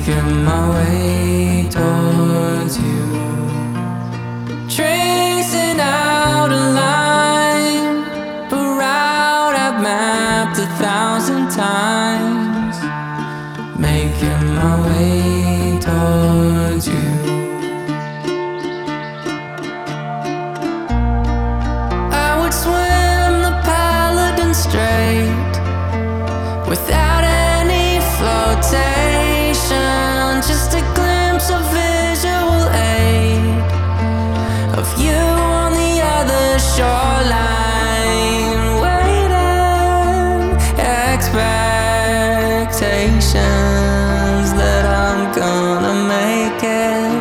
making my way towards you, tracing out a line, a route I've mapped 1,000 times, making my way towards you. I would swim the Paladin Strait without any flotation, just a glimpse of visual aid of you on the other shoreline, waiting expectations that I'm gonna make it.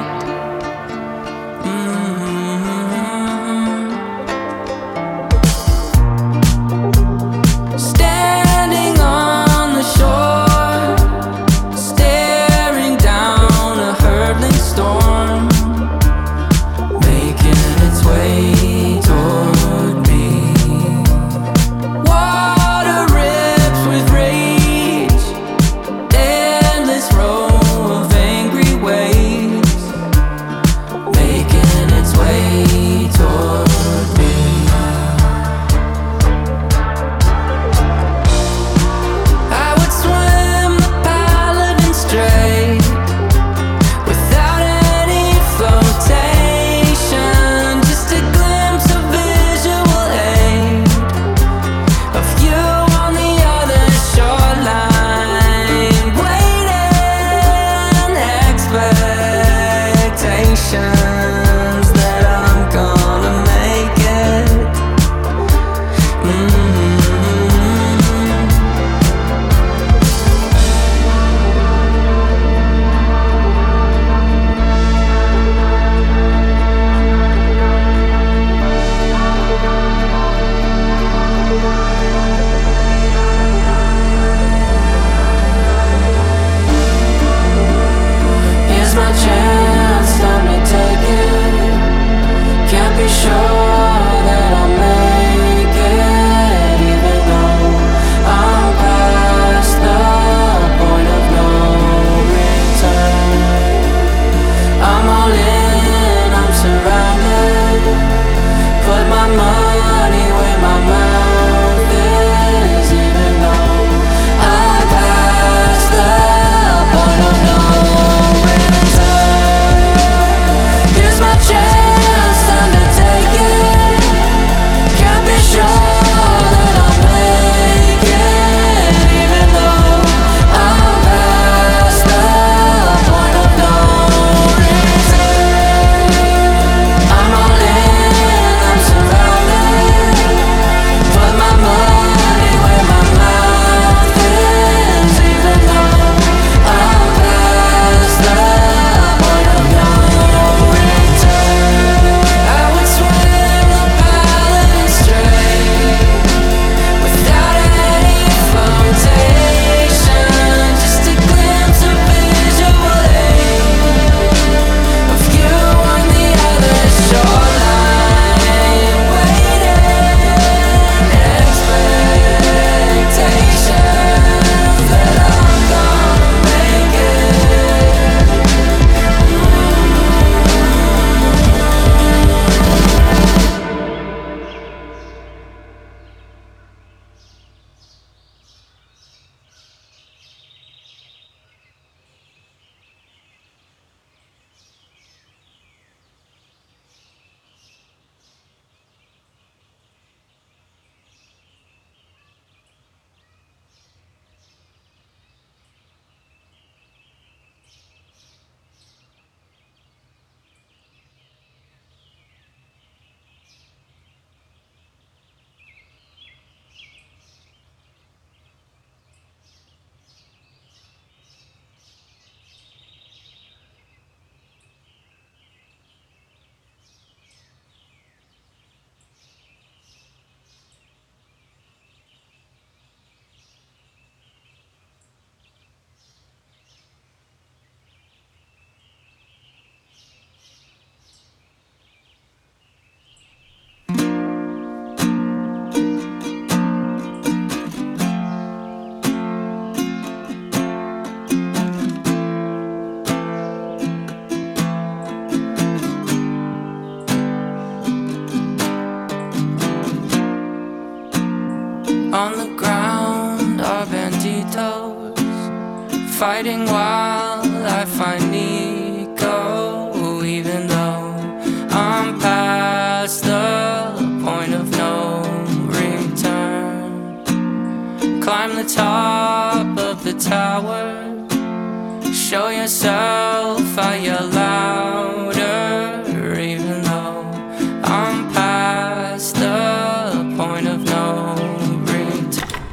my life I need go, even though I'm past the point of no return. Climb the top of the tower, show yourself higher, louder, even though I'm past the point of no return.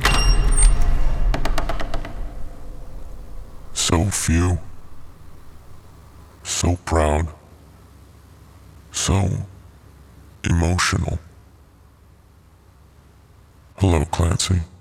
So few, so proud, so emotional. Hello, Clancy.